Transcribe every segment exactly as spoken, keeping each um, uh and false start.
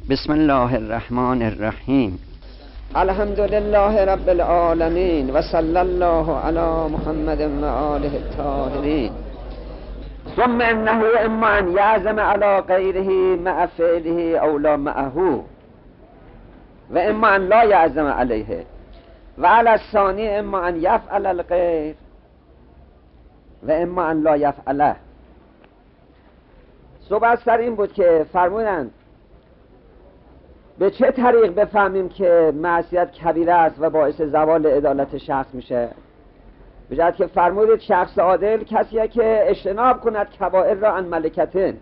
بسم الله الرحمن الرحیم. الحمد لله رب العالمین و صلی الله علی محمد و آله الطاهرین. ثم انه اما ان یعزم علی غیره مع فعله او لا معه و اما ان لا یعزم علیه و علی الثانی اما ان یفعل الغیر و اما ان لا یفعله. صحبت سر این بود که فرمودند به چه طریق بفهمیم که معصیت کبیره است و باعث زوال عدالت شخص میشه؟ به جهت که فرمودید شخص عادل کسیه که اجتناب کند کبائر را عن ملکتن،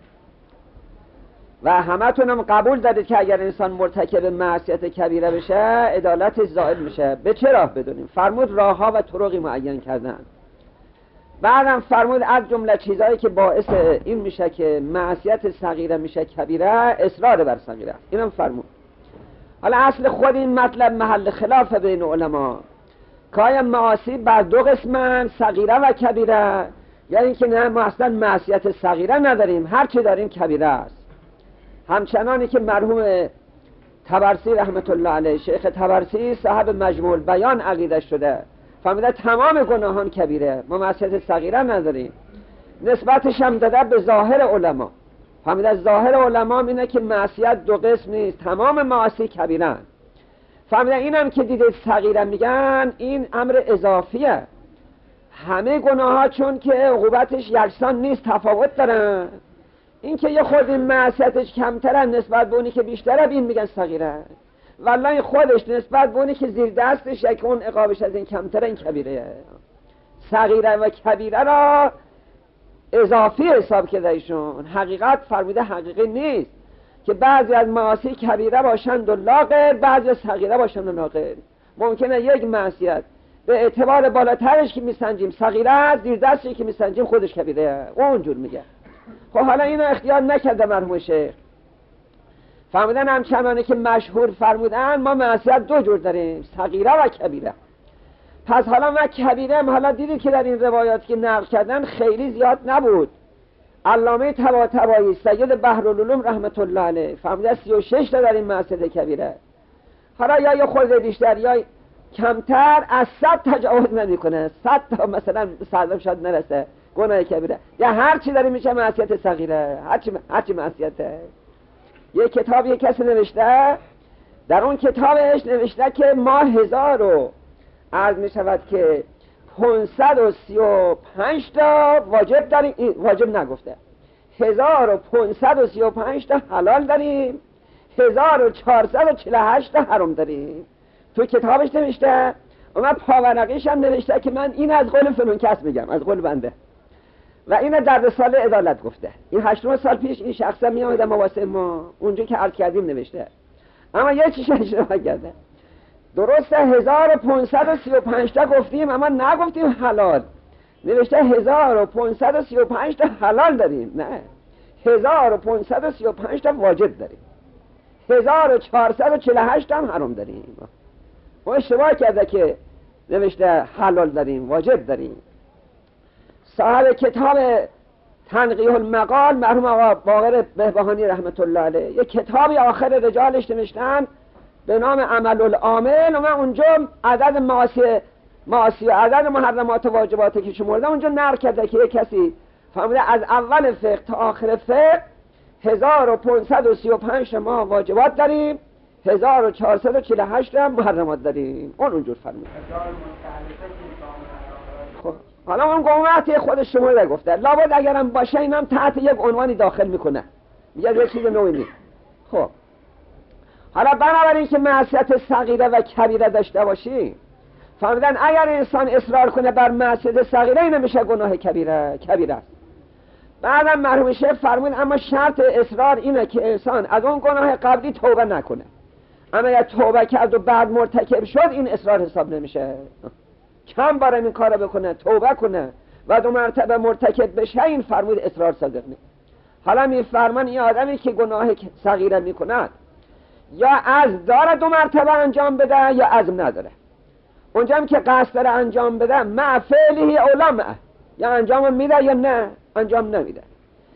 و همتونم قبول دارید که اگر انسان مرتکب معصیت کبیره بشه عدالتش زائل میشه. به چه راه بدونیم؟ فرمود راهها و طرقی معین کردن. بعدم فرمود از جمله چیزهایی که باعث این میشه که معصیت صغیره میشه کبیره اصرار بر صغیره. اینم فرمود. حالا اصل خود این مطلب محل خلاف بین علما که آیا معاصی بر دو قسمن، صغیره و کبیره، یعنی اینکه نه ما اصلا معصیت صغیره نداریم، هر چی داریم کبیره است. همچنانی که مرحوم طبرسی رحمت الله علیه، شیخ طبرسی صاحب مجموع بیان عقیده شده، فهمیده تمام گناهان کبیره، ما معصیت صغیره نداریم. نسبتش هم داده به ظاهر علما، فهمیده ظاهر علما اینه که معصیت دو قسم نیست، تمام معاصی کبیره. فهمیده اینم که دیدید صغیره میگن این امر اضافیه، همه گناه ها چون که عقوبتش یکسان نیست تفاوت دارن، این که یه خود این معصیتش کمتره نسبت به اونی که بیشتره این میگن صغیره، والله خودش نسبت به اونی که زیر دستش یک اون عقابش از این کمتره این کبیره. صغیره و کبیره را اضافی حساب کرده ایشون. حقیقت فرموده حقیقی نیست که بعضی از معاصی کبیره باشند و لاغر، بعضی صغیره باشند و لاغر. ممکنه یک معصیت به اعتبار بالاترش که میسنجیم صغیره است، زیر دستش که میسنجیم خودش کبیره، اونجور میگه. خب حالا اینو اختیار نکرده مرحوم شیخ، فرمودن همچنانه که مشهور فرمودن ما معصیت دو جور داریم، صغیره و کبیره. پس حالا ما کبیره هم حالا دیدید که در این روایات که نقل کردن خیلی زیاد نبود. علامه طباطبایی سید بحرالعلوم رحمت الله علیه فرموده سی و شش تا داریم معصیت کبیره. حالا یا یه خورده بیشتر یا کمتر از صد تجاوز نمیکنه، صد تا مثلا صد شاید نرسه گناه کبیره، یا هر چی داریم میشه معصیت صغیره، هر چی هر چی معصیته. یه کتاب یک کسی نوشته، در اون کتابش نوشته که ما هزار و عرض می شود که پانصد و سی و پنج تا واجب داریم، واجب نگفته، هزار و پانصد و سی و پنج تا حلال داریم، هزار و چهارصد و چهل و هشت تا حرام داریم. تو کتابش نوشته و من پاورقیش هم نوشته که من این از قول فلان کس میگم، از قول بنده، و اینه در رساله عدالت گفته. این هشتم سال پیش این شخصا می آمده مواسه ما اونجا که عرض کردیم نوشته، اما یه چیز اشتباه کرده. درسته هزار و پانصد و سی و پنج تا گفتیم اما نگفتیم حلال، نوشته هزار و پانصد و سی و پنج تا حلال داریم، نه هزار و پانصد و سی و پنج تا واجب داریم، هزار و چهارصد و چهل و هشت تا هم حرام داریم. ما اشتباه کرده که نوشته حلال داریم واجب داریم. صاحب کتاب تنقیح المقال مرحوم آقا باقر بهبهانی رحمت الله علیه یک کتابی آخر رجالش نوشتن به نام عمل العامل، و من اونجا عدد معاصی معاصی و عدد محرمات و واجباتی که شمرده اونجا نقل کرده که یک کسی فهمیده از اول فقه تا آخر فقه هزار و پانصد و سی و پنج ما واجبات داریم، هزار و چهارصد و چهل و هشت هم محرمات داریم. اون اونجور فرمود. خب حالا اون قومتی خود شمرده گفته، لابد اگرم باشه اینم تحت یک عنوانی داخل میکنه، میگه یه چیز نوعی نیست. خب حالا بنابراین که معصیت صغیره و کبیره داشته باشی، فهمیدن اگر انسان اصرار کنه بر معصیت صغیره اینه میشه گناه کبیره کبیره است. بعدم مرحوم شیخ فرمود اما شرط اصرار اینه که انسان از اون گناه قبلی توبه نکنه، اما اگر توبه کرد و بعد مرتکب شد این اصرار حساب نمیشه. کم بار این کارو بکنه، توبه کنه و دو مرتبه مرتکب بشه، این فرمود اصرار صادق نیست. حالا میفرمان این آدمی که گناه صغیره میکند یا از داره دو مرتبه انجام بده یا عزم نداره، اونجا هم که قصد داره انجام بده مع فعله اولا معه، یا انجام میده یا نه انجام نمیده.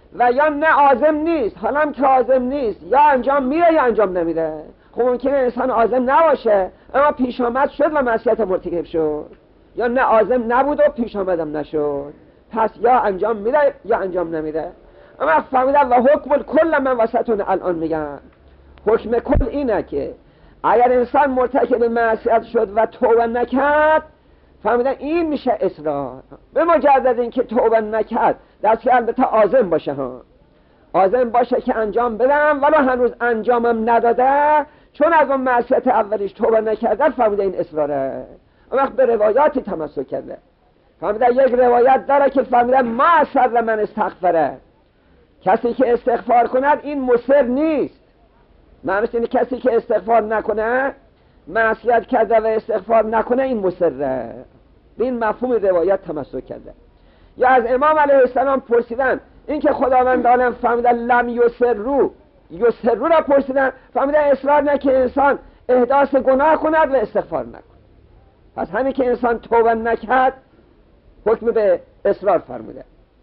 و یا نه عازم نیست، حالا هم که عازم نیست یا انجام میره یا انجام نمیره. خب ممکنه انسان عازم نباشه اما پیش آمد شد و معصیت مرتکب شد، یا نه عازم نبود و پیش آمدم نشد، پس یا انجام میره یا انجام نمیره. اما فهمیدن و حکم کل من وسطون الان میگن حکم کل اینه که اگر انسان مرتکب معصیت شد و توبه نکرد، فهمیدن این میشه اصرار. به مجرد اینکه توبه نکرد، دست که البته عازم باشه ها، عازم باشه که انجام بدم ولی هنوز انجامم نداده، چون از اون معصیت اولیش توبه نکرده، فهمیده این اصراره. اون وقت به روایاتی تمسک کرده. فهمیده یک روایت داره که فهمیده ما اصر من استغفره، کسی که استغفار کند این مصر نیست. معنیش اینه کسی که استغفار نکنه، معصیت کرده و استغفار نکنه، این مصره. به این مفهوم روایت تمسک کرده. یا از امام علیه السلام پرسیدن، این که خداوند عالم فهمیدن لم یسرو یسرو را پرسیدن، فهمیدن اصرار نه که انسان احداث گناه کند و استغفار نکند. پس همین که انسان توبه نکرد حکم به اصرار فرموده.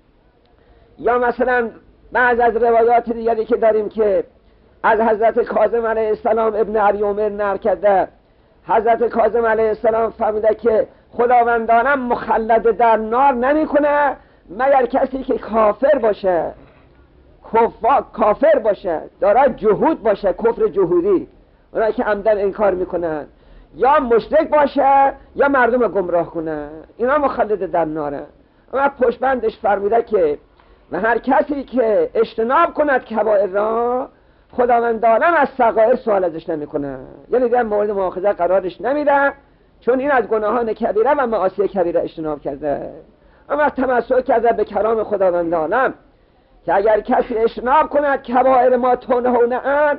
یا مثلا بعض از روایات دیگری که داریم که از حضرت کاظم علیه السلام ابن ابی عمر نقل کرده، حضرت کاظم علیه السلام فرموده که خداوندانم مخلد در نار نمیکنه مگر کسی که کافر باشه، کفا کافر باشه، داره جهود باشه، کفر جهودی، اونایی که عمدن انکار میکنن، یا مشرک باشه یا مردم گمراه کنه، اینا مخلد در ناره. اما پشتبندش فرموده که و هر کسی که اجتناب کند کبائر را، خداوند عالم از صغائر سوال ازش نمیکنه، یعنی در مورد مؤاخذه قرارش نمیده، چون این از گناهان کبیره و معاصی کبیره اجتناب کرده. اما تمسک کرده به کلام خداوند عالم که اگر کسی اجتناب کند کبائر ما تنهون عن،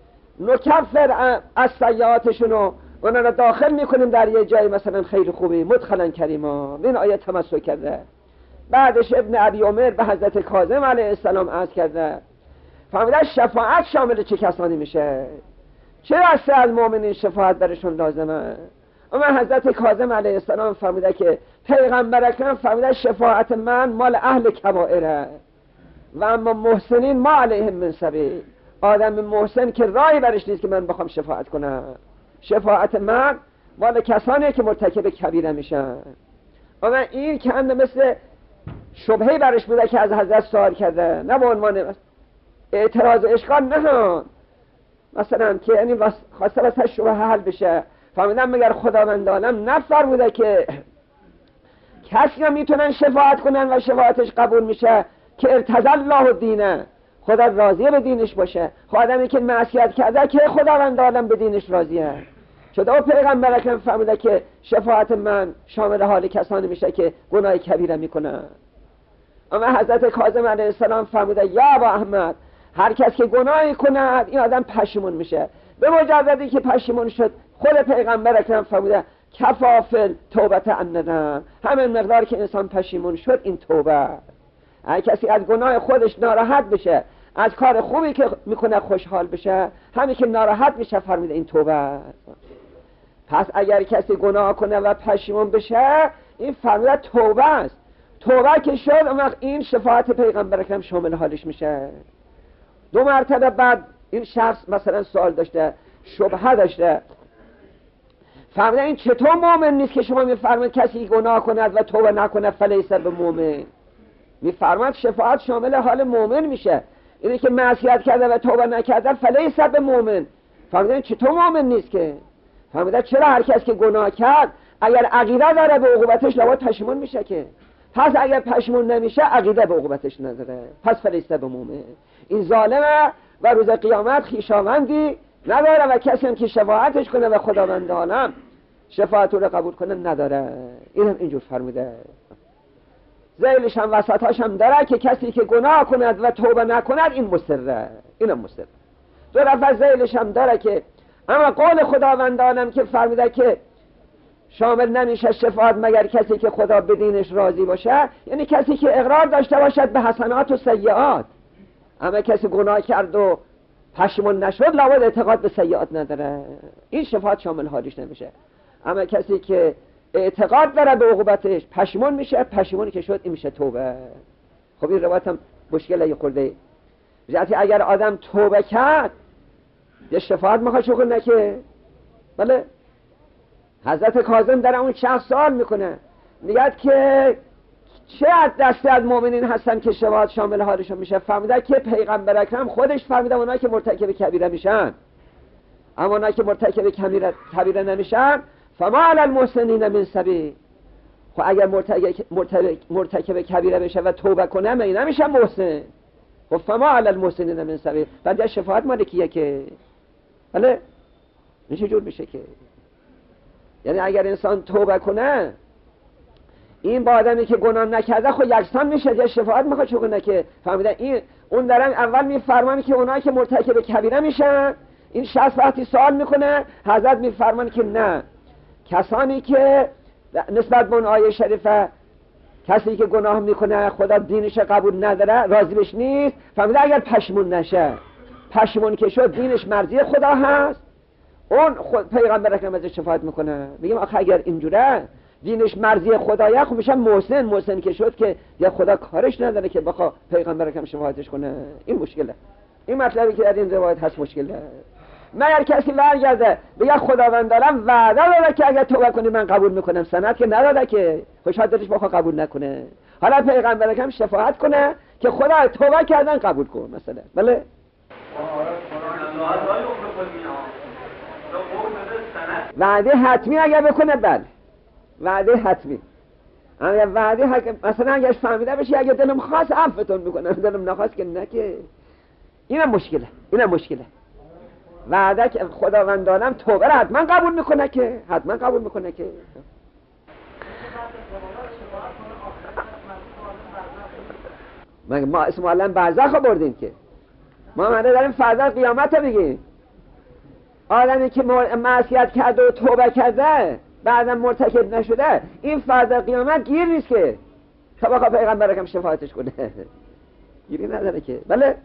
نکفر از سیئاتشونو اونا رو داخل میکنیم در یه جای مثلا خیلی خوبی، مدخلا کریما. این آیه تمسک کرده. بعدش ابن ابی عمر به حضرت کاظم علیه السلام عرض کرده، فهمیده شفاعت شامل چه کسانی میشه، چه دسته از مؤمنین شفاعت برشون لازمه. اما حضرت کاظم علیه السلام فهمیده که پیغمبر اکرم فهمیده شفاعت من مال اهل کبائره و اما محسنین ما علیهم من سبیل، آدم محسن که راهی برش نیست که من بخوام شفاعت کنم، شفاعت من مال کسانی که مرتکب کبیره میشن. اما این که انده مثل شبهه برش بوده که از حضرت سوال کرده، نه به عنوان اعتراض و اشکال، نه مثلا که یعنی خواسته واسه شبهه حل بشه. فهمیدم مگر خداوند عالم نفرموده که کسی هم میتونن شفاعت کنن و شفاعتش قبول میشه که ارتضی الله دینه، خدا راضیه به دینش باشه. خب آدمی که معصیت کرده که خداوند عالم به دینش راضیه. شده و پیغمبر اکرم فهمیده که شفاعت من شامل حال کسانی میشه که گناه کبیره میکنن. اما حضرت کاظم علیه السلام فهمیده یا ابا احمد، هر کس که گناهی کند این آدم پشیمون میشه. به مجردی که پشیمون شد، خود پیغمبر اکرم فهمیده کفافل توبت الندم، همین مقدار که انسان پشیمون شد این توبه. هر کسی از گناه خودش ناراحت بشه، از کار خوبی که میکنه خوشحال بشه، همین که ناراحت میشه فرمیده این توبه. پس اگر کسی گناه کنه و پشیمون بشه، این فرمیده توبه است. توبه که شد اون وقت این شفاعت پیغمبر اکرم شامل حالش میشه. دو مرتبه بعد این شخص مثلا سوال داشته، شبهه داشته، فرمیده این چطور مؤمن نیست که شما میفرمایید کسی گناه کند و توبه نکنه فلیس به مؤمن؟ میفرماید شفاعت شامل حال مؤمن میشه. اینه که معصیت کرده و توبه نکرده فلیس به مؤمن. فرمیده این چطور مؤمن نیست که؟ فرمیده چرا هر کس که گناه کرد اگر عقیده داره به عقوبتش لابد پشیمون میشه که، پس اگر پشیمون نمیشه عقیده به عقوبتش نداره، پس فلیس به مؤمن. این ظالمه و روز قیامت خویشاوندی نداره و کسی هم که شفاعتش کنه و خداوند عالم شفاعت رو قبول کنه نداره. این هم اینجور فرموده. ذیلش هم وسطاش هم داره که کسی که گناه کند و توبه نکند این مصره، این هم مصره. دو دفعه ذیلش هم داره که اما قول خداوند عالم که فرموده که شامل نمیشه شفاعت مگر کسی که خدا به دینش راضی باشه، یعنی کسی که اقرار داشته باشد به حسنات و سیئات. اما کسی گناه کرد و پشیمون نشد لابد اعتقاد به سیئات نداره، این شفاعت شامل حالش نمیشه. اما کسی که اعتقاد داره به عقوبتش پشیمون میشه، پشیمونی که شد این میشه توبه. خب این روایت هم مشکل خورده. بجاتی اگر آدم توبه کرد یه شفاعت میخواد چه کنه که بله حضرت کاظم در اون شخص سوال میکنه، میگه که چه از دسته از مؤمنین هستن که شفاعت شامل حالشون میشه؟ فهمیده که پیغمبر اکرم خودش فهمیده اونایی که مرتکب کبیره میشن، اما اونایی که مرتکب کبیره کبیره نمیشن فما علی المحسنین من سبیل. خب اگر مرتکب مرتکب, مرتکب کبیره بشه و توبه کنه می نمیشه محسن. خب فما علی المحسنین من سبیل، بعد شفاعت مال کیه که بله میشه جور میشه که یعنی اگر انسان توبه کنه این با آدمی که گناه نکرده خود یکسان میشه، یا شفاعت میخواد چه کنه که فهمیده این اون دارن اول میفرمان که اونایی که مرتکب کبیره میشن، این شخص وقتی سوال میکنه حضرت میفرمان که نه، کسانی که نسبت به اون آیه شریفه کسی که گناه میکنه خدا دینش قبول نداره راضی بهش نیست، فهمیده اگر پشمون نشه پشمون که شد دینش مرضی خدا هست، اون خود پیغمبر اکرم ازش شفاعت میکنه. میگیم آخه اگر اینجوره دینش مرضی خدایه خب میشه محسن، محسن که شد که یا خدا کارش نداره که بخوا پیغمبر اکرم شفاعتش کنه. این مشکله، این مطلبی که در این روایت هست مشکله. مگر کسی برگرده بگه خداوند دارم وعده داده که اگر توبه کنی من قبول میکنم، سند که نداده که خوشحال دلش بخوا قبول نکنه، حالا پیغمبر اکرم شفاعت کنه که خدا توبه کردن قبول کن مثلا. بله وعده حتمی اگر بکنه بله وعده حتمی، اگر وعده حتمی مثلا اگر فهمیده بشه اگر دلم خواست عفوتون میکنم، دلم نخواست که نه که اینم مشکله، اینم مشکله. وعده که خداوندانم توبه را حتما قبول میکنه که حتما قبول میکنه که ما اسم علم برزخ رو بردیم که ما منده داریم فردا قیامت رو بگیم. آدمی که معصیت کرده و توبه کرده بعدم مرتکب نشده این فردا قیامت گیر نیست که تا بخواه پیغمبر اکرم شفاعتش کنه، گیری نداره که بله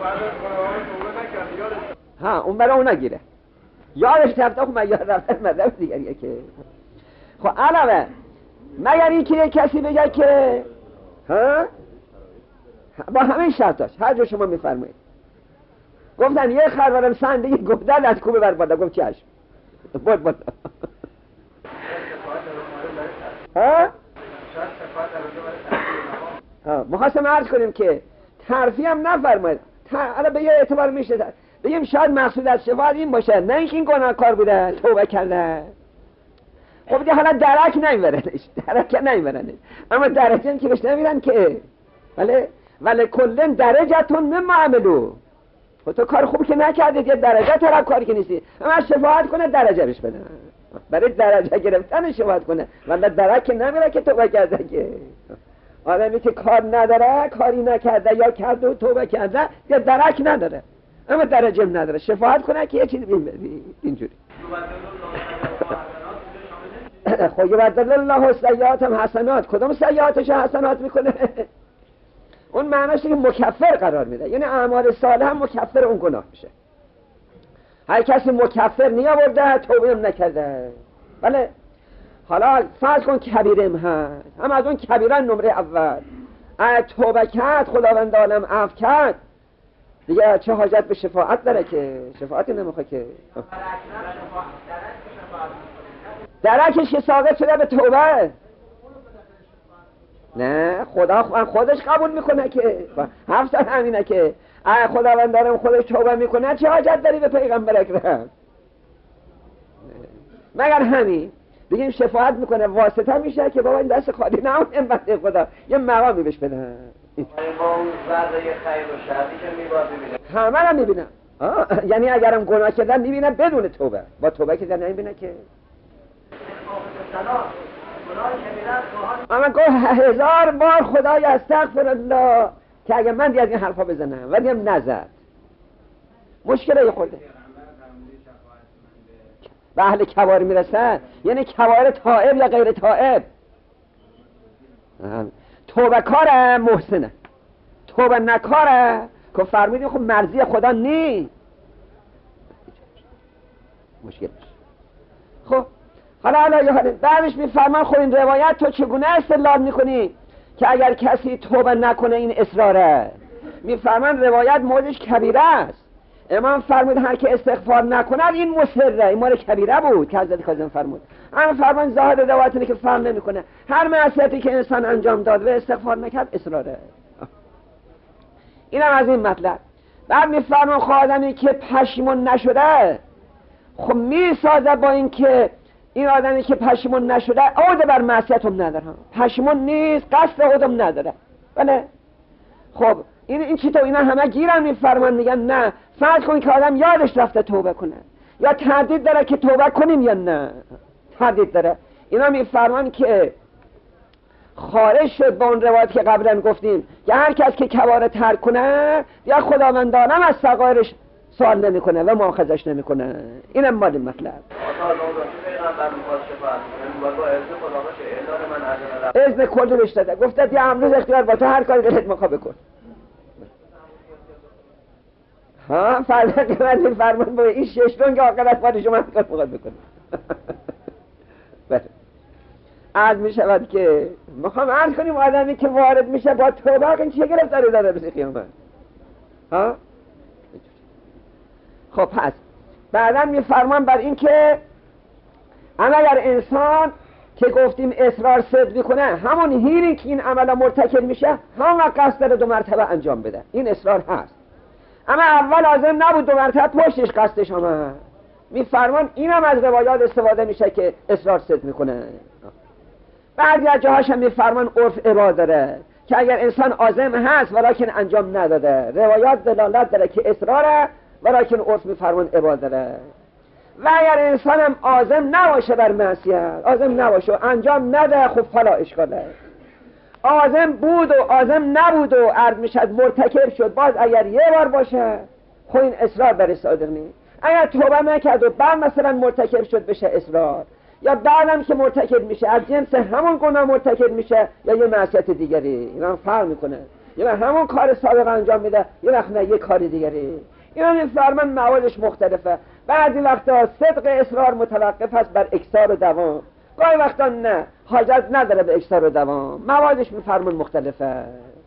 ها اون برای اون نگیره یادش رفته خب من یاد رفته مذهب دیگریه که خب علاوه مگر این که یک کسی بگه که ها با همین شرطاش هر جا شما میفرمایید گفتن یه خروارم سندگی گفتن از کوبه بر بالا، گفت چشم بود بود ها ها مخواستم عرض کنیم که ترفی هم نفرمایید، حالا به یه اعتبار میشه بگیم شاید مقصود از شفاعت این باشه نه اینکه این گناهکار بوده توبه کرده. خب دیگه حالا درک نمیبرنش، درک نمیبرنش، اما درجه که بهش نمیرن که بله ولی کلن درجتون مما عملو. خب تو کار خوب که نکردید یه درجه طرف کاری که نیستی، اما شفاعت کنه درجه بهش بدن، برای درجه گرفتن شفاعت کنه، ولی درک که نمیره که توبه کرده که آدمی که کار نداره کاری نکرده یا کرده و توبه کرده یه درک نداره اما درجه نداره شفاعت کنه که یه چیز اینجوری خب یبدل الله سیئات هم حسنات، کدوم سیئاتش حسنات میکنه؟ اون معناش که مکفر قرار میده، یعنی اعمال صالح هم مکفر اون گناه میشه. هر کسی مکفر نیاورده توبه هم نکرده بله حالا فرض کن کبیره هم هست، هم از اون کبیره نمره اول اگه توبه کرد خداوند عالم عفو کرد دیگه چه حاجت به شفاعت داره که شفاعتی نمیخواد که درکش که ساقط شده به توبه نه خدا خودش قبول میکنه که حرف سر همینه که اگه خداوند دارم خودش توبه میکنه چه حاجت داری به پیغمبر اکرم مگر همین بگیم شفاعت میکنه واسطه میشه که بابا این دست خالی نه اون بنده خدا یه مقامی بهش بدن با اون وضع خیر و شرطی که میباد میبینه همه را میبینه یعنی اگرم گناه کردن میبینه بدون توبه، با توبه که در نمیبینه که اما گفت هزار بار خدای استغفر الله که اگر من دیگه از این حرفا بزنم ولی هم نزد مشکله خورده به اهل کبار میرسن یعنی کبار تائب یا غیر تائب توبه کاره محسنه توبه نکاره که فرمودیم خب مرضی خدا نی مشکل خب حالا حالا حالا بعدش میفرمان خب این روایت تو چگونه استدلال میکنی که اگر کسی توبه نکنه این اصراره میفرمان روایت موردش کبیره است. امام فرمود هر که استغفار نکند این مصره، این مورد کبیره بود که حضرت کاظم فرمود. اما فرمان ظاهر روایت اینه که فهم نمیکنه هر معصیتی که انسان انجام داد و استغفار نکرد اصراره. اینم از این مطلب. بعد میفرمان خب آدمی که پشیمون نشده خب میسازه با این که این آدمی که پشیمون نشده عود بر معصیت هم نداره، پشیمون نیست، قصد عودم نداره. بله خب این این چی تو اینا همه گیرن میفرمان میگن نه فرض کن که آدم یادش رفته توبه کنه یا تردید داره که توبه کنیم یا نه، تردید داره. اینا میفرمان که خارج شد با اون روایت که قبلا گفتیم که هر کس که کباره ترک کنه یا خداوند عالم از صغایرش سوال نمیکنه و مؤاخذش نمیکنه. اینم مال مطلب. اذن کلی بهش داده، گفته یا امروز اختیار با تو هر کاری دلت میخواد بکن. ها فردا که من فرمان با این شش رنگ آخرت با شما هر کار میخواد بکنه. بله عرض می شود که میخوام عرض کنیم آدمی که وارد میشه با توبه این چه گرفتاری داره روز قیامت؟ ها خب پس بعدا میفرمان بر این که اما اگر انسان که گفتیم اصرار صدق میکنه همون هیری که این عمل مرتکب میشه همون قصد داره دو مرتبه انجام بده، این اصرار هست. اما اول لازم نبود دو مرتبه پشتش قصدش آمد. میفرمان اینم از روایات استفاده میشه که اصرار صدق میکنه. بعضی از جاهاش هم میفرمان عرف عباد داره که اگر انسان عازم هست ولیکن انجام نداده، روایات دلالت داره که اصراره ولیکن عرف میفرمان عباد داره. و اگر انسان هم عازم نباشه بر معصیت، عازم نباشه و انجام نده خب فلا اشکاله. عازم بود و عازم نبود و عرض میشد مرتکب شد، باز اگر یه بار باشه خب این اصرار بر صادق نیست. اگر توبه نکرد و بعد مثلا مرتکب شد بشه اصرار، یا بعدم که مرتکب میشه از جنس همون گناه مرتکب میشه یا یه معصیت دیگری. اینا فرق میکنه، یا همون کار سابق انجام میده یا وقت نه یه کار دیگری. اینا میفرمان موادش مختلفه. بعضی وقتا صدق اصرار متوقف است بر اکثار و دوام، گاهی وقتا نه حاجت نداره به اکثار و دوام، موادش میفرمان مختلفه.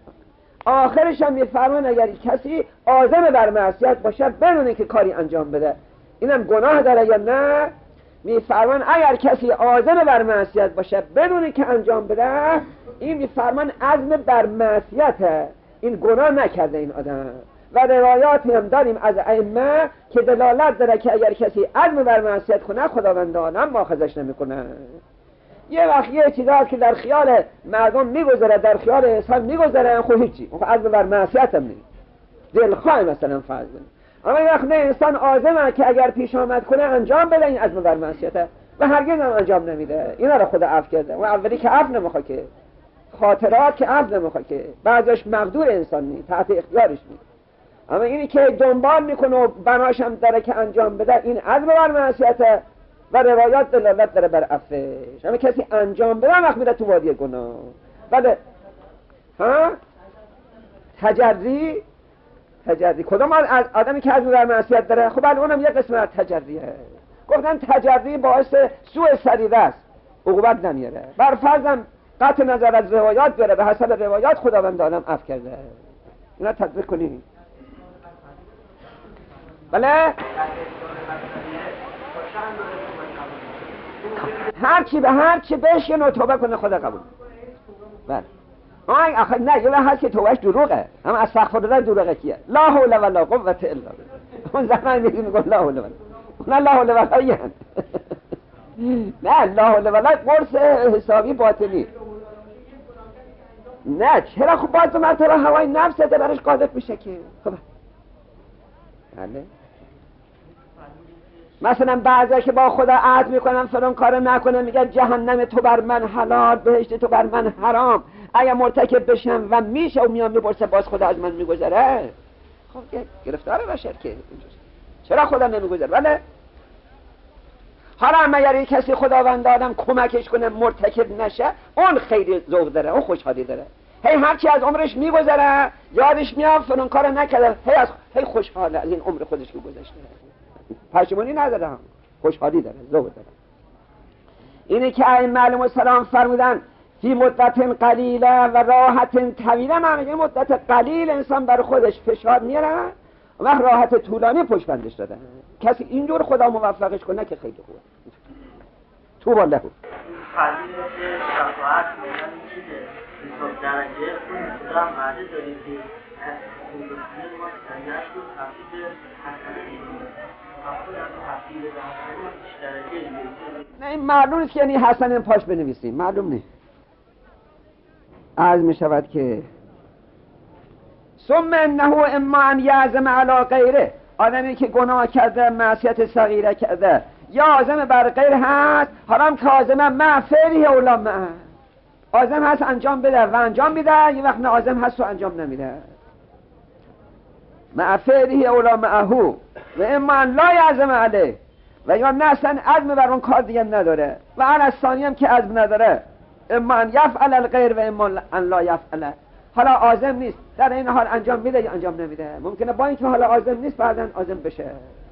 آخرش هم میفرمان اگر کسی عازم بر معصیت باشه بدونه که کاری انجام بده اینم گناه داره یا نه. میفرمان اگر کسی عازم بر معصیت باشه بدونه که انجام بده این میفرمان عزم بر معصیته، این گناه نکرده این آدم. و روایاتی هم داریم از ائمه که دلالت داره که اگر کسی عزم بر معصیت کنه خداوند عالم مؤاخذش نمیکنه. یه وقت یه چیزا که در خیال مردم میگذره در خیال انسان میگذره خب هیچی، اون عزم بر معصیت هم نیست، دلخواه مثلا فرض کنید. اما یه وقت نه انسان عازمه که اگر پیش آمد کنه انجام بده این عزم بر معصیته و هرگز هم انجام نمیده. اینا رو خدا عفو کرده. و اولی که عفو نمیخواد که خاطرات که عفو نمیخواد که بعضیش مقدور انسان نیست، تحت اختیارش نیست. اما اینی که دنبال میکنه و بناش هم داره که انجام بده این عزم بر معصیته و روایات دلالت داره بر عفوش. اما کسی انجام بده وقت میره تو وادی گناه. بله ها تجری تجری کدام از آدمی که عزم بر معصیت داره؟ خب بله اونم یه قسم از تجریه. گفتن تجری باعث سوء سریره است، عقوبت نمیاره. بر فرضم قطع نظر از روایات بیاره، به حسب روایات خداوند عالم عفو کرده. اینا تطبیق کنید. بله هر چی به هر چی بشین و توبه کنه خدا قبول. بله آی آخه نه یه هست که توبهش دروغه، اما استغفرالله دروغه کیه؟ لا حول ولا قوة الا بالله. اون زمان میگه میگه لا حول ولا نه لا حول ولا یعنی نه لا حول ولا قرص حسابی باطنی. نه چرا خب باید مرتبه هوای نفسه ده برش قاذف میشه که خب بله مثلا بعضی که با خدا عهد میکنن فلان کار نکنه میگه جهنم تو بر من حلال بهشت تو بر من حرام، اگه مرتکب بشم و میشه و میام میپرسه باز خدا از من میگذره خب گرفتاره باشه که چرا خدا نمیگذره. بله حالا اما اگر کسی خداوند آدم کمکش کنه مرتکب نشه اون خیلی ذوق داره، اون خوشحالی داره. هی هرچی از عمرش میگذره یادش میاد فلان کار نکرده، هی از هی خوشحاله از این عمر خودش که گذشته، پشیمانی نداره، خوشحالی داره، ذوق داره. اینه که ائمه علیهم السلام فرمودن فی مدت قلیله و راحت طویله، معنی مدت قلیل انسان برای خودش فشار میاره و راحت طولانی پشت بندش داده. کسی اینجور خدا موفقش کنه که خیلی خوبه. تو باله قلیل شفاعت میگن چیزه حساب درجه خود خدا معده دارید که خودتونه ما سنگرش رو تفصیل حسنه دیدیم خود از تفصیل حسنه ما بیش درجه دیدیم. نه این معلوم نیست که یعنی حسنه پاش بنویسیم، معلوم نیست. عرض می شود که ثم انه اما ان یعزم علی غیره، آدمی که گناه کرده معصیت صغیره کرده یا عازم بر غیر هست، حرام که عازم مع فعله اولا مع، عازم هست انجام بده و انجام میده، یه وقت نه عازم هست و انجام نمیده. مع فعله اولا معهو و اما ان لا یعزم علیه، و یا نه اصلا عزم بر اون کار دیگه نداره و ان الثانی هم که عزم نداره، اما ان یفعل الغیر و اما ان لا یفعل، حالا عازم نیست در این حال انجام میده یا انجام نمیده، ممکنه با اینکه حالا عازم نیست بعداً عازم بشه.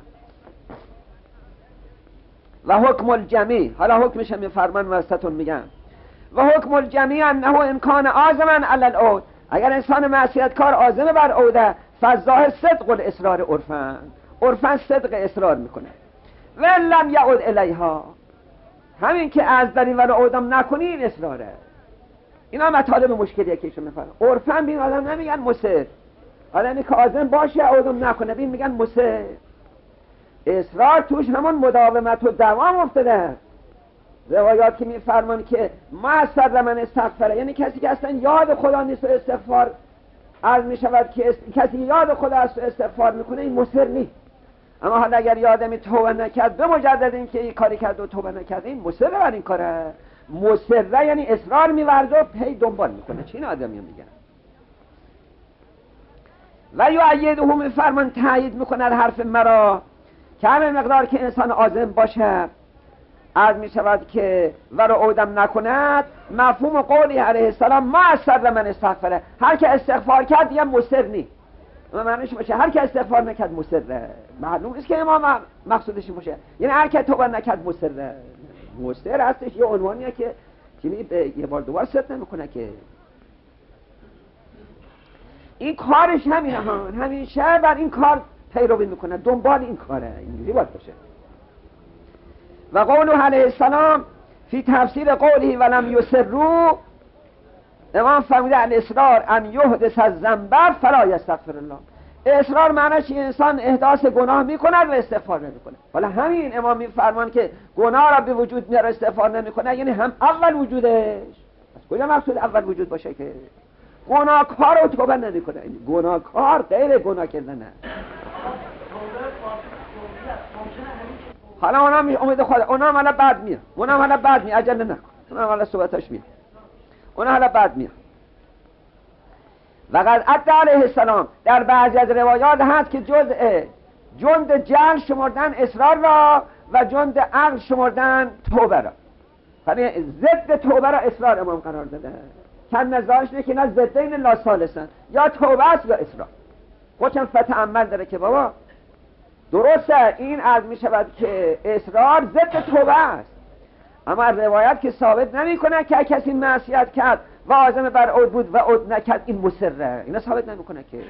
و حکم الجمیع، حالا حکمش هم فرمان واسطتون میگم، و حکم الجمیع انه امکان عازما علی العود، اگر انسان معصیت کار عازم بر عوده فظاهر صدق الاصرار عرفاً، عرفاً صدق اصرار میکنه و لم یعود الیها، همین که از در این ور عودم نکنی این اصراره. اینا مطالب مشکلیه که ایشون میفرمایند. عرفاً بین آدم نمیگن مصر، آدمی که عازم باشه عودم نکنه بین میگن مصر. اصرار توش همون مداومت و دوام افتاده. روایات که میفرمان که ما اصر من استغفره، یعنی کسی که اصلا یاد خدا نیست و استغفار عرض میشود که است... کسی یاد خدا است و استغفار میکنه این مصر نیست. اما حالا اگر یادمی توبه نکرد به مجدد این که این کاری کرد و توبه نکرد این مصر بر این کاره. مصر یعنی اصرار میورزه و پی دنبال میکنه. چین آدمی میگن و یؤیده میفرمان تایید میکند حرف مرا که همه مقدار که انسان عازم باشه عرض می شود که ورا عودم نکند، مفهوم قولی علیه السلام ما اصر من استغفره، هر که استغفار کرد دیگه مصر نیست. معنیش باشه هر که استغفار نکرد مصره، معلوم است که امام مقصودش باشه یعنی هر که توبه نکرد مصره. مصر هستش یه عنوانیه که یعنی یه بار دوبار صدق نمیکنه که این کارش همینه ها، همین شهر بر این کار پیروی میکنه، دنبال این کاره، اینجوری باید باشه. و قوله علیه السلام فی تفسیر قوله ولم یسروا، امام فرموده الاصرار ان یحدث الذنب فلا یستغفر الله. اصرار معنیش انسان احداث گناه میکند و استغفار نمیکنه. حالا همین امام میفرمان که گناه را به وجود میاره استغفار نمیکنه، یعنی هم اول وجودش، از کجا مقصود اول وجود باشه که گناهکار رو توبه نمیکنه، گناهکار غیر گناه کردنه. حالا اونا می امید خدا، اونا حالا بعد میاد، اونا حالا بعد میاد، عجله نکن، اونا حالا صحبتاش میاد، اونا حالا بعد میاد. وقد عد علیه السلام در بعضی از روایات هست که جزء جند جهل شمردن اصرار را و جند عقل شمردن توبه را، یعنی ضد توبه را اصرار امام قرار داده. کن نزاعش نه که نه ضدین لا ثالثن، یا توبه است یا اصرار. خودشم فتعمل داره که بابا درسته این عرض می شود که اصرار ضد توبه است، اما روایت که ثابت نمی کنه که کسی معصیت کرد و عازم بر عود بود و عود نکرد این مصره، اینا ثابت نمی کنه که.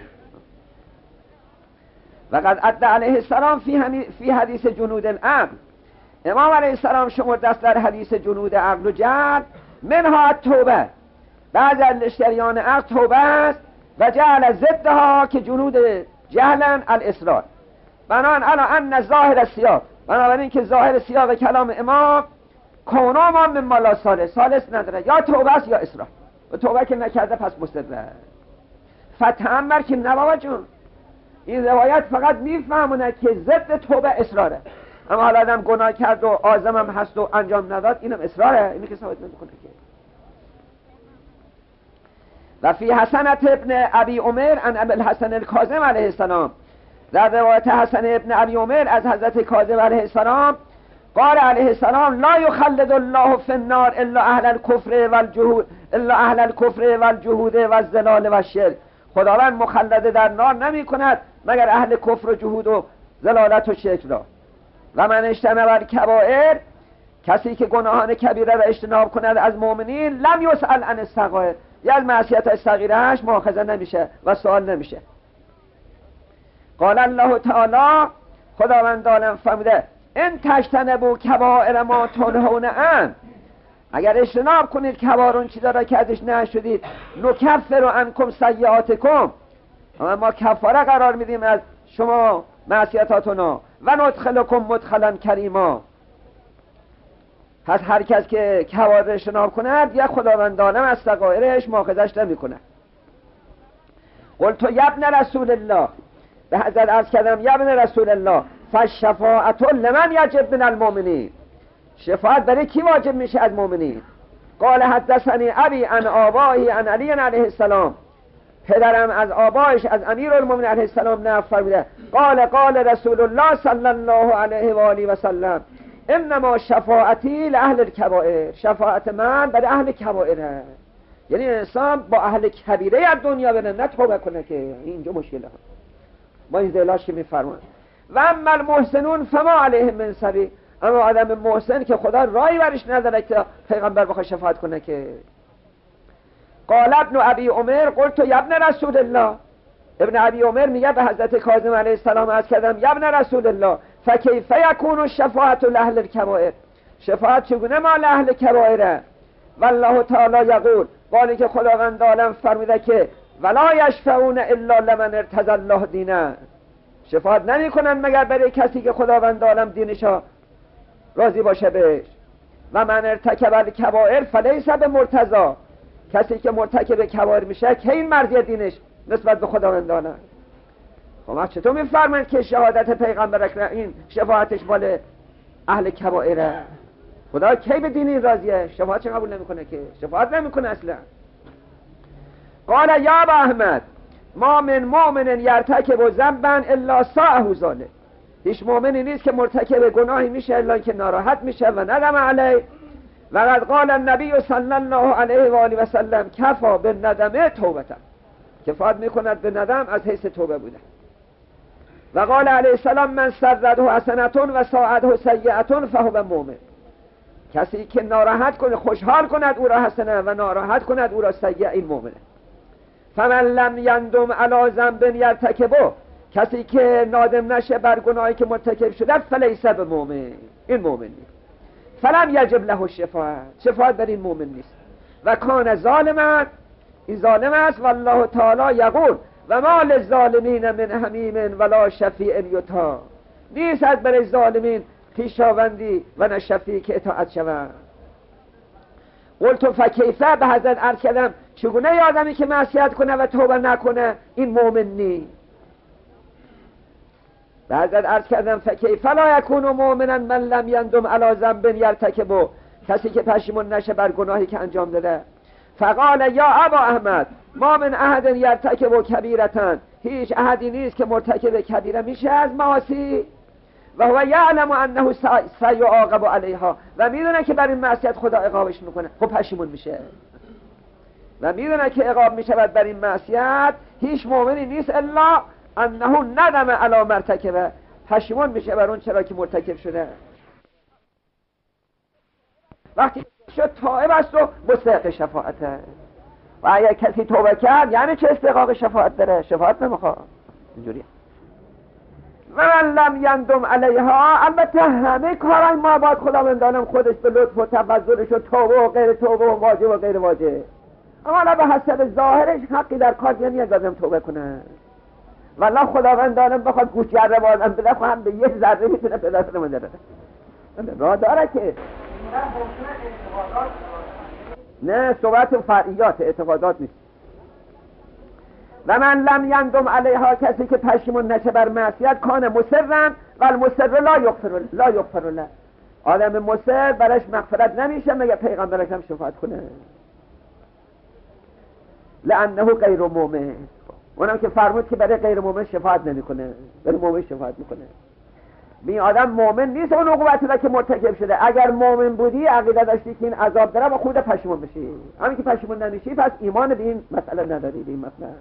وقد عد علیه السلام فی, همی... فی حدیث جنود العقل، امام علیه السلام شمرده است در حدیث جنود عقل و جهل منها توبه، بعض از لشکریان عقل توبه است و جعل ضدها که جنود جهلن الاصرار. بنان الا ان ظاهر السیاق، بنابراین که ظاهر سیاق کلام امام کونام هم من مالا سالس سالس نداره، یا توبه است یا اصرار، و توبه که نکرده پس مصره. فتحمر که نبابا جون این روایت فقط میفهمونه که ضد توبه اصراره، اما حالا آدم گناه کرد و عازم هم هست و انجام نداد اینم اصراره، اینو که ثابت نمیکنه که. و فی حسنت ابن ابی عمر عن ابی الحسن الکاظم علیه السلام، در روایت حسن ابن ابی عمر از حضرت کاظم علیه السلام قال علیه السلام لا یخلد الله فی النار الا اهل الكفر والجهود الا اهل الكفر والجهود والضلال والشرك، خداوند مخلد در نار نمی کند مگر اهل کفر و جهود و ضلالت و شرک را. و من اجتنب الکبائر کسی که گناهان کبیره را اجتناب کند از مؤمنین لم یسأل عن الصغائر، یا از معصیت صغیرهش مؤاخذه نمیشه و سوال نمیشه. قال الله تعالی، خداوند عالم فرموده ان تجتنبوا کبائر ما تنهون عنه، اگر اجتناب کنید کبائر اون چیزا را که ازش نهی شدید، نکفر عنکم سیئاتکم، ما کفاره قرار میدیم از شما معصیتاتونو، و ندخلکم مدخلا کریما. پس هر کس که کبائر را اجتناب کند یا خداوند عالم از صغائرش مؤاخذش نمیکنه. قلت یا ابن رسول الله، به حضرت عرض کردم یا ابن رسول الله فالشفاعة لمن یجب من المؤمنین، شفاعت برای کی واجب میشه از مؤمنین؟ قال حدثنی ابی عن آبائه عن علی علیه السلام، پدرم از آبایش از امیرالمومنین علیه السلام نقل فرموده قال قال رسول الله صلی الله علیه و آله و سلم انما شفاعتی لاهل الکبائر، شفاعت من برای اهل کبائره. یعنی انسان با اهل کبیره از دنیا بره، نه توبه کنه، که اینجا مشکل ها ما این ذیلاش که میفرمان. و اما المحسنون فما علیهم من سبیل، اما آدم محسن که خدا رای برش نداره که پیغمبر بخواد شفاعت کنه که. قال ابن ابی عمر قلت یا ابن رسول الله، ابن ابی عمر میگه به حضرت کاظم علیه السلام عرض کردم یا ابن رسول الله فکیف یکون الشفاعة لاهل الکبائر، شفاعت چگونه مال اهل کبائره؟ والله تعالی یقول، قالی که خداوند عالم فرموده که ولا یشفعون الا لمن ارتضى الله دینه، شفاعت نمی کنن مگر برای کسی که خداوند عالم دینشا راضی باشه بهش. و من ارتکب الکبائر فلیس بمرتضی، کسی که مرتکب کبائر میشه که این مرضی دینش نسبت به خداوند عالم. خب چطور میفرمایند که شهادت پیغمبر اکرم این شفاعتش مال اهل کبائره؟ خدا کی به دینی راضیه؟ شفاعت چه قبول نمیکنه که، شفاعت نمیکنه اصلا. قال یا ابا احمد ما من مؤمن یرتکب ذنبا الا ساءه ذلک، هیچ مؤمنی نیست که مرتکب گناهی میشه الا که ناراحت میشه و ندم علیه. و قد قال النبی صلی الله علیه و آله و سلم کفا بالندم توبه، کفایت میکند به ندم از حیث توبه بوده. و قال علیه السلام من سرته حسنتون و ساعته سیئتون فهو مؤمن، کسی که ناراحت کنه خوشحال کند او را حسنه و ناراحت کند او را سیئه، این مؤمنه. فمن لم یندم علی ذنب یرتکبه، کسی که نادم نشه بر گناهی که مرتکب شده فلیس بمؤمن، این مؤمن نیست. فلم یجب له الشفاعة، شفاعت بر این مؤمن نیست. و کان ظالما، این ظالم است. والله تعالی یقول و ما للظالمین من حمیم ولا شفیع یطاع، نیست از برای ظالمین خویشاوندی و نه شفیعی که اطاعت شود. قلت فکیفه، به حضرت عرض کردم چگونه ی آدمی که معصیت کنه و توبه نکنه این مؤمن نیست؟ به حضرت عرض کردم فکیفه لا یکون مؤمنا من لم یندم علی ذنب یرتکبه، کسی که پشیمون نشه بر گناهی که انجام داده. فقال یا ابا احمد ما من احد یرتکب کبیرة، هیچ احدی نیست که مرتکب کبیره میشه از معاصی و هو یعلم انه سیعاقب علیها، و میدونه که بر این معصیت خدا عقابش میکنه، خب پشیمون میشه و میدونه که عقاب میشه بر این معصیت. هیچ مؤمنی نیست الا انه ندم علی مرتکبه، پشیمون میشه بر اون چرا که مرتکب شده. وقتی شد تائب است و مستحق شفاعته. و اگر کسی توبه کرد یعنی چه استحقاق شفاعت داره؟ شفاعت نمیخواد اینجوریه. و من لم یندم علیها، البته همه کارای ما باید خداوند عالم خودش به لطف و تفضلش و توبه و غیر توبه و واجب و غیر واجب، اما به حسب ظاهرش حقی در کار نمیاد آدم توبه کنه. والله خداوند عالم بخواد گوش گرده بازم بده خواهم به یه ذره میتونه پیدا کنه مداره راه داره که نه صحبت فرعیات اعتقادات نیست. و من لم یندم علیها، کسی که پشیمون نشه بر معصیت کان مصرن و المصر لا یغفر لا یغفر له، آدم مصر برش مغفرت نمیشه مگه پیغمبرش هم شفاعت کنه، لانه غیر مؤمن. اونم که فرمود که برای غیر مؤمن شفاعت نمیکنه، برای مؤمن شفاعت میکنه. می آدم مؤمن نیست اون عقوبتی را که مرتکب شده. اگر مؤمن بودی عقیده داشتی که این عذاب داره و خود پشیمون بشی، همین که پشیمون نمیشی پس ایمان به این مسئله نداری، به این مسئله.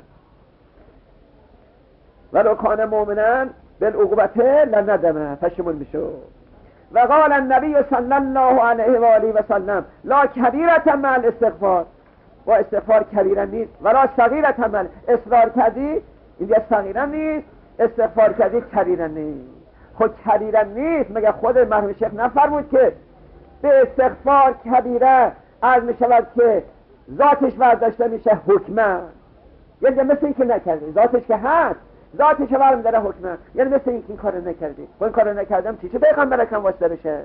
ولو کان مؤمنا بالعقوبته لندمه، پشیمون بشو. و قال النبی صلی الله علیه و آله و سلم لا کبیرة مع الاستغفار، با استغفار کبیره نیست، ولا صغیرة مع اصرار کردی این دیگه صغیره نیست، استغفار کردی کبیره نیست. خود کبیره نیست مگه خود مرحوم شیخ نفرمود که به استغفار کبیره از می شود که ذاتش برداشته میشه حکمه، یعنی مثل این که نکردی، ذاتش که هست ذاتش برم داره حکمه، یعنی مثل این که این کار نکردی، با این کار نکردم چی چه پیغمبر کم واسطه بشه.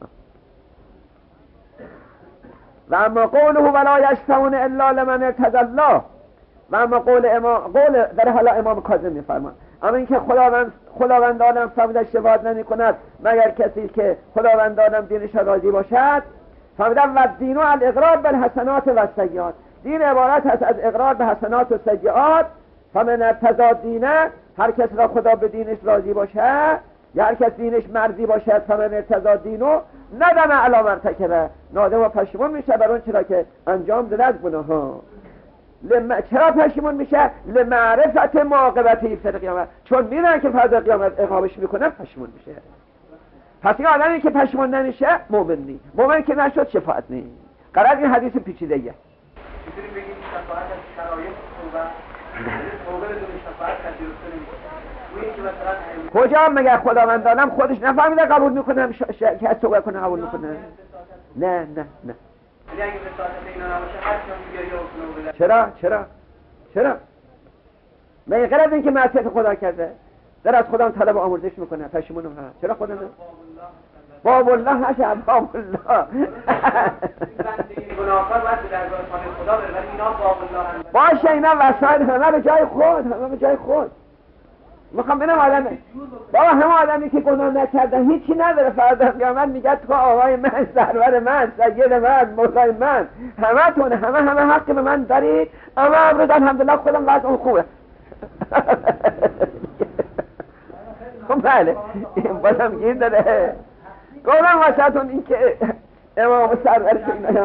و اما قوله ولا یشفعون الا لمن ارتضی الله، و اما قول امام، قول در حالا امام کاظم میفرمان اما اینکه خداوند خداوند عالم فرموده شفاعت نمی کند مگر کسی که خداوند عالم دینش راضی باشد. فرموده و دین الاقرار بالحسنات و السیئات، دین عبارت است از اقرار به حسنات و سیئات. فمن ارتضی دینه، هر کس را خدا به دینش راضی باشه یا هر کس دینش مرضی باشد، فمن ارتضی دینو ندم علی مرتکبه، نادم و پشیمون میشه بر اون چرا که انجام داده از گناه ها. لما... چرا پشیمون میشه؟ لمعرفت معاقبتی فی القیامه، چون میدونن که فردا قیامت عقابش میکنه پشیمون میشه. پس این آدمی که پشیمون نمیشه مؤمن نیست، مؤمن که نشد شفاعت نیست. قرار این حدیث پیچیده ایه. میتونیم بگیم شفاعت از شرایط توبه توبه بدون شفاعت تجربه نمیشه. کجا مگه خداوند عالم خودش نفهمیده قبول میکنه ش... ش... که از توبه کنه قبول میکنه؟ نه نه نه. یعنی اگه وساطت اینا نباشه هر کی میگه یا کنه. چرا چرا چرا؟ مگه غیر از اینکه معصیت خدا کرده در از خدا طلب آمرزش میکنه پشیمون هست، چرا خدا نه؟ باب الله هست باب الله. گناهکار باید به درگاه خدا بره ولی اینا باب الله هم باشه، اینا وسایل همه به جای خود، همه به جای خود. میخوام ببینم آدم بابا همه آدمی که گناه نکردن هیچی نداره فردا قیامت میگه تو آقای من، سرور من، سید من، مولای من، همه تونه همه همه حق به من دارید، اما امروز الحمدلله خودم وضع اون خوبه. خب بله این بازم گیر داره. گفتم واسهتون این که امام سرور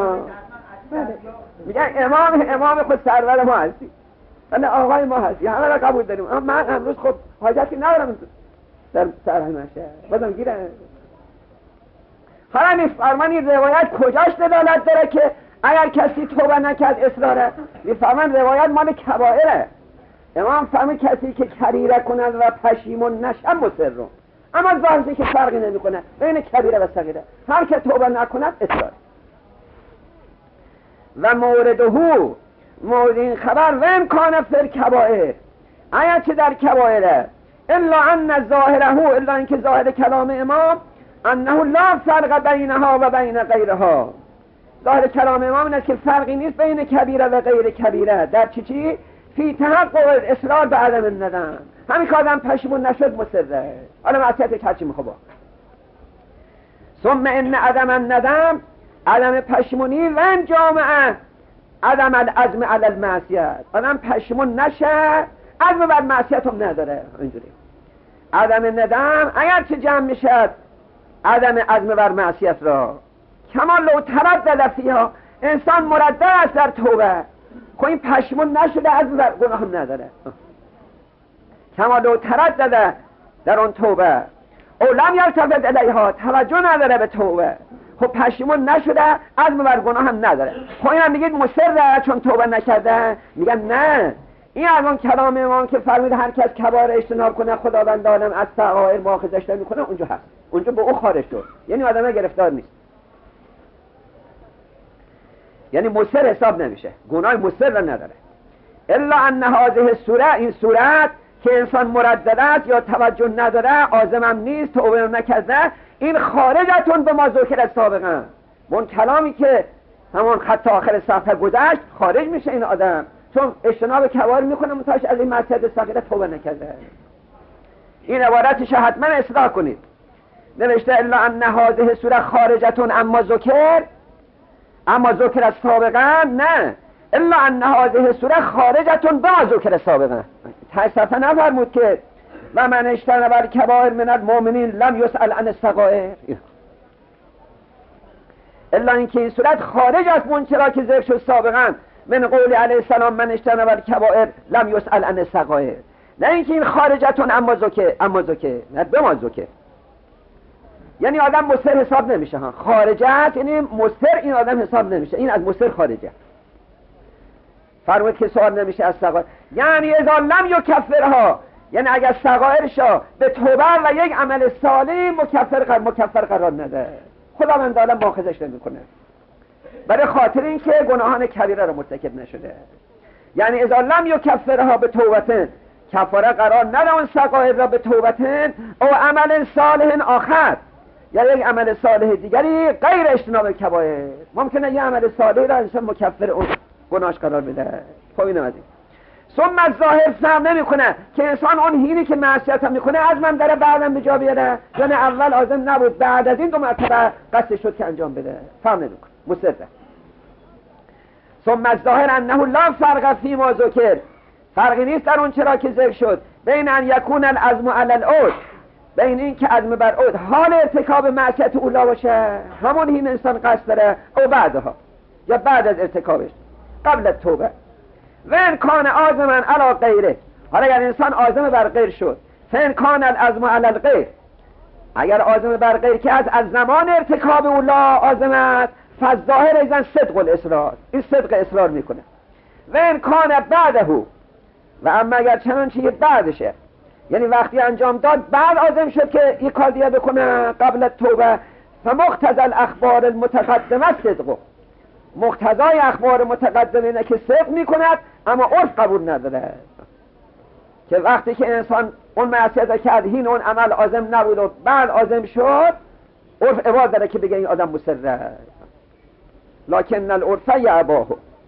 میگن امام امام خود سرور ما هستی، من آقای ما هستی، همه را قبول داریم، اما من امروز خب حاجتی ندارم در سرور نشه بازم گیره. حالا نیست فرمان این روایت کجاش دلالت داره که اگر کسی توبه نکرد اصراره؟ میفرمان روایت مال کبائره. امام فرمود کسی که کبیره کند و پشیمون نشه مصر، اما ظاهرش که فرقی نمیکنه بین کبیره و صغیره، هر که توبه نکند اصرار. و موردهو، مورد این خبر و امکان فر کبائر، اگر چه در کبائره الا ان ظاهره، الا اینکه ظاهر کلام امام انه لا فرق بینها و بین غیرها، ظاهر کلام امام اینه که فرقی نیست بین کبیره و غیر کبیره. در چی چی؟ فی تحقق اصرار به عدم الندم، همین که آدم پشیمون نشد مصره، حالا معصیتش هرچی میخواد. ثم ان عدم الندم، عدم پشیمونی و جامعه عدم العزم علی المعصیت، آدم پشیمون نشه عزم بر معصیت هم نداره. اینجوری عدم ندم اگر چه جمع میشد عدم عزم بر معصیت را، کما لو تردد فیها، انسان مردد است در توبه، خب این پشیمون نشده عزم بر گناه هم نداره. کما لو تردد در اون توبه او لم یلتفت الیها، توجه نداره به توبه، خب پشیمون نشده عزم بر گناه هم نداره. خب اینم میگید مصره چون توبه نکرده؟ میگن نه، این از اون کلام امام که فرمود هر کس کبار اجتناب کنه خداوند عالم از صغائر مؤاخذش نمیکنه، اونجا هست، اونجا به او خارج شد، یعنی آدم گرفتار نیست، یعنی مصر حساب نمیشه، گناه مصر را نداره. الا ان هذه سوره، این صورت که انسان مردد است یا توجه نداره، عازمم نیست، توبه نکرده، این خارجتون به ما ذکر از سابقا، اون کلامی که همون خط آخر صفحه گذشت خارج میشه این آدم، چون اجتناب کبائر میکنه متاش از این معصیت صغیره توبه نکرده. این عبارتش حتما اصلاح کنید. نوشته الا ان هذه سوره خارجتون اما ذکر، اما ذکر از سابقا، نه، الا ان هذه سوره خارجتون به ما ذکر سابقا. تا صفحه نفرمود که و من اجتنب الکبائر من المؤمنین لم یسأل عن الصغائر، الا اینکه این صورت خارج از اون چرا که ذکر شد سابقا، من قول علیه السلام من اجتنب الکبائر لم یسأل عن الصغائر، نه اینکه این خارجتون اما ذکر، اما ذکر نه به ما ذکر. یعنی آدم مصر حساب نمیشه ها، خارجه است، یعنی مصر این آدم حساب نمیشه، این از مصر خارجه. فرمود که سوال نمیشه از صغائر، یعنی اذا لم یکفرها، یعنی اگر صغائرشا به توبه و یک عمل صالح مکفر قرار مکفر قرار نده، خداوند عالم مؤاخذش نمیکنه برای خاطر اینکه گناهان کبیره رو مرتکب نشده. یعنی اذا لم یکفرها به توبتن، کفاره قرار نده اون صغائر را به توبتن او عمل صالح آخر، یا یک عمل صالح دیگری غیر اجتناب کبائر. ممکنه یه عمل صالح را انسان مکفر اون گناهش قرار بده. خب اینو بدیم. ثم ظاهر فهم نمیکنه که انسان اون هینی که معصیت هم میکنه از من داره بعدم به جا بیاره، یعنی اول عازم نبود بعد از این دو مرتبه قصد شد که انجام بده، فهم نمیکنه، مصره. ثم ظاهر انه لا فرق فی ما ذکر، فرقی نیست در اون چرا که ذکر شد، بین ان یکون العزم علی العود، بین این که عزم بر عود حال ارتکاب معصیت اولا باشه، همون هین انسان قصد داره، او بعدها یا بعد از ارتکابش قبل توبه. و ان کان عازما علی غیره، حالا اگر انسان عازم بر غیر شد، فان کان العزم علی الغیر، اگر عازم بر غیر که از از زمان ارتکاب اولا عازم است، فالظاهر ایزن صدق الاصرار، این صدق اصرار میکنه. و ان کان بعده، و اما اگر چنانچه بعدشه، یعنی وقتی انجام داد بعد عازم شد که یک کار دیگه بکنه قبل توبه، فمقتضى الاخبار المتقدمه صدق، مقتضای اخبار متقدمه اینه که صدق میکند اما عرف قبول نداره، که وقتی که انسان اون معصیت کرد هین اون عمل عازم نبود و بعد عازم شد، عرف عوض داره که بگه این آدم مصره. لکن العرف یعباه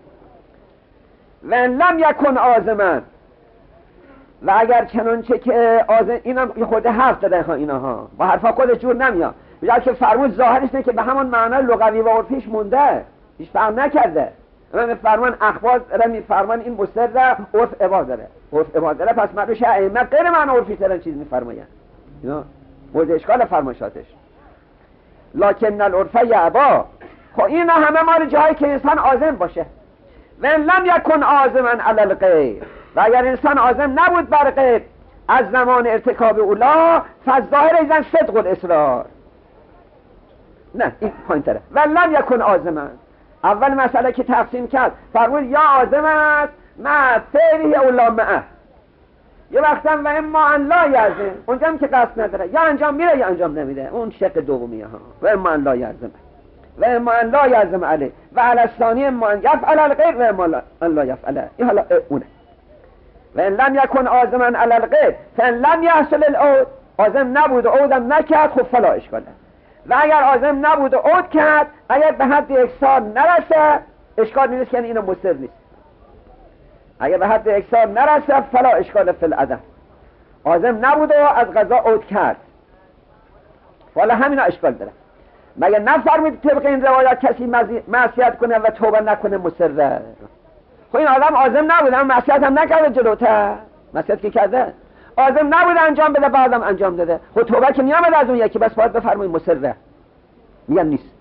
و ان لم یکن عازما، و اگر چنانچه که عازم، اینا خود حرف دادن ها، اینا ها با حرفا خودش جور نمیاد، بجای که فرمود ظاهرش نه که به همون معنی لغوی و عرفیش مونده، هیچ فهم نکرده. اما میفرمان اخبار داره، میفرمان این مصر عرف عوض داره، عرف عوض داره، پس معنیش ائمه غیر معنی عرفی ترن چیز میفرماین، اینا مورد اشکال فرمایشاتش. لکن العرف یعبا، خب اینا همه مال جایی که انسان عازم باشه. و ان لم یکن عازما علی الغیر، و اگر انسان عازم نبود بر غیر از زمان ارتکاب اولا، فالظاهر ایزن صدق الاصرار. نه این پایین تره. و لم یکن عازما، اول مسئله که تقسیم کرد فرمود یا عازم است مع فعله اولا معه، یه وقتم و اما ان لا یعزم، اونجا هم که قصد نداره، یا انجام میره یا انجام نمیده، اون شق دومیه ها. و اما ان لا یعزم و اما ان لا یعزم علیه و علی الثانی اما ان یفعل الغیر و اما ان لا یفعل، این حالا اونه. و ان لم یکن عازما علی الغیر فان لم یحصل العود، عازم نبود و عودم نکرد، خب فلا اشکاله. و اگر عازم نبود و عود کرد، اگر به حد اکثار نرسه، اشکال نیست، یعنی اینو مصر نیست. اگر به حد اکثار نرسه فلا اشکال فی العدم، عازم نبود و از قضا عود کرد، والا همینا اشکال داره. مگه نفرمید طبق این روایات کسی معصیت کنه و توبه نکنه مصره؟ خب این آدم عازم نبود اما معصیت هم نکرده، جلوتر معصیت که کرده، عازم نبود انجام بده بعدم انجام داده، خب توبه که نیامد از اون یکی، بس باید بفرمایید مصره، میگم نیست.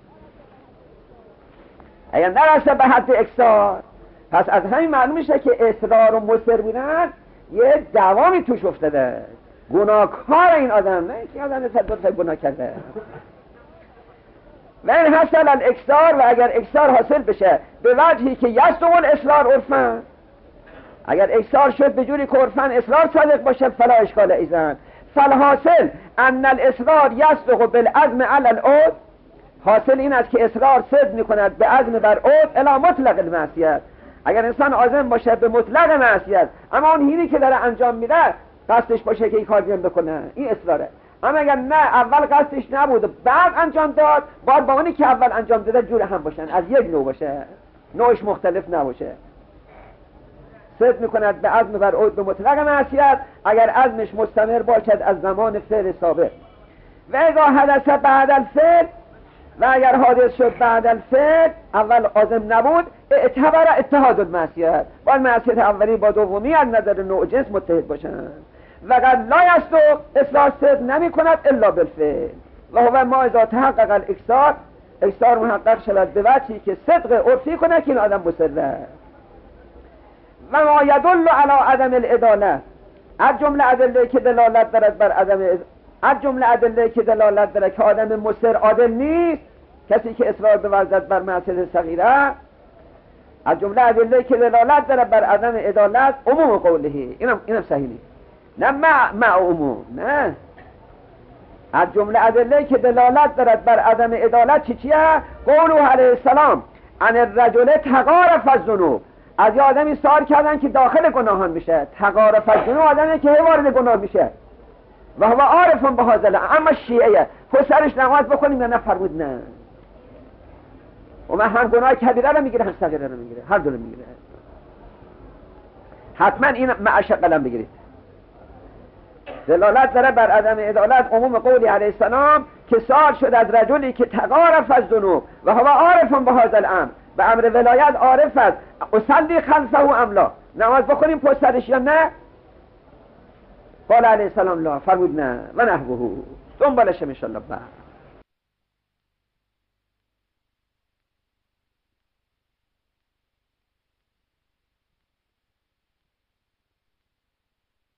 اگر نرسه به حد اکثار، پس از همین معلوم میشه که اصرار و مصر بودن یه دوامی توش افتاده، گناهکار این آدم، نه این آدم تصدق گناه کرده. و این حصل الاکثار، و اگر اکثار حاصل بشه به وجهی که یصدق الاصرار عرفاً، اگر اکثار شد به جوری که عرفاً اصرار صادق باشه فلا اشکال ایزن. فالحاصل ان الاصرار یصدق بالعزم علی العود، حاصل این است که اصرار صدق میکند به عزم بر عود الی مطلق المعصیت. اگر انسان عازم باشه به مطلق معصیت، اما اون هینی که داره انجام میده قصدش باشه که این کار بیان بکنه، این اصراره. اما اگر نه اول قصدش نبود و بعد انجام داد، باید با اونی که اول انجام داده جور هم باشن، از یک نوع باشه، نوعش مختلف نباشه. صدق میکند به عزم بر عود به مطلق معصیت اگر عزمش مستمر باشد از زمان فعل سابق. و اذا حدث بعد الفعل، و اگر حادث شد بعد الفعل، اول عازم نبود، اعتبر اتحاد المعصیت، باید معصیت اولی با دومی از نظر نوع جنس متحد باشند. و قد لا یصدق، اصرار صدق نمی کند الا بالفعل. و هو ما اذا تحقق الاکثار، اکثار محقق شود به وجهی که صدق عرفی کنه که این آدم مصره. و ما یدل علی عدم العداله، از جمله ادله که دلالت دارد بر عدم از جمله ادله که دلالت داره که آدم مصر عادل نیست، کسی که اصرار بورزد بر معصیت صغیره، از جمله ادله که دلالت داره بر عدم عدالت عموم قوله، اینم اینم صحیح نیست، نه مع مع عموم، نه، از جمله ادله که دلالت دارد بر عدم عدالت چی چیه؟ قوله علیه السلام ان الرجل تقارف الذنوب، از یه آدمی سوال کردن که داخل گناهان میشه، تقارف الذنوب آدمی که وارد گناه میشه و هو عارف بهذا، اما شیعه پسرش نماز بخونیم یا نه؟ فرمود نه، و من هم گناه کبیره رو میگیره هم صغیره رو میگیره، هر دو رو میگیره. حتما این معش قلم بگیرید. دلالت داره بر عدم عدالت عموم قولی علیه السلام که سوال شد از رجلی که تقارف الذنوب و هو عارف بهذا الامر، به امر ولایت عارف است، اصلی خلفه ام لا، نماز بخونیم پشتش یا نه؟ قال علیه السلام لا، فرمود نه و نحوه، دنبالش ان شاء الله بعد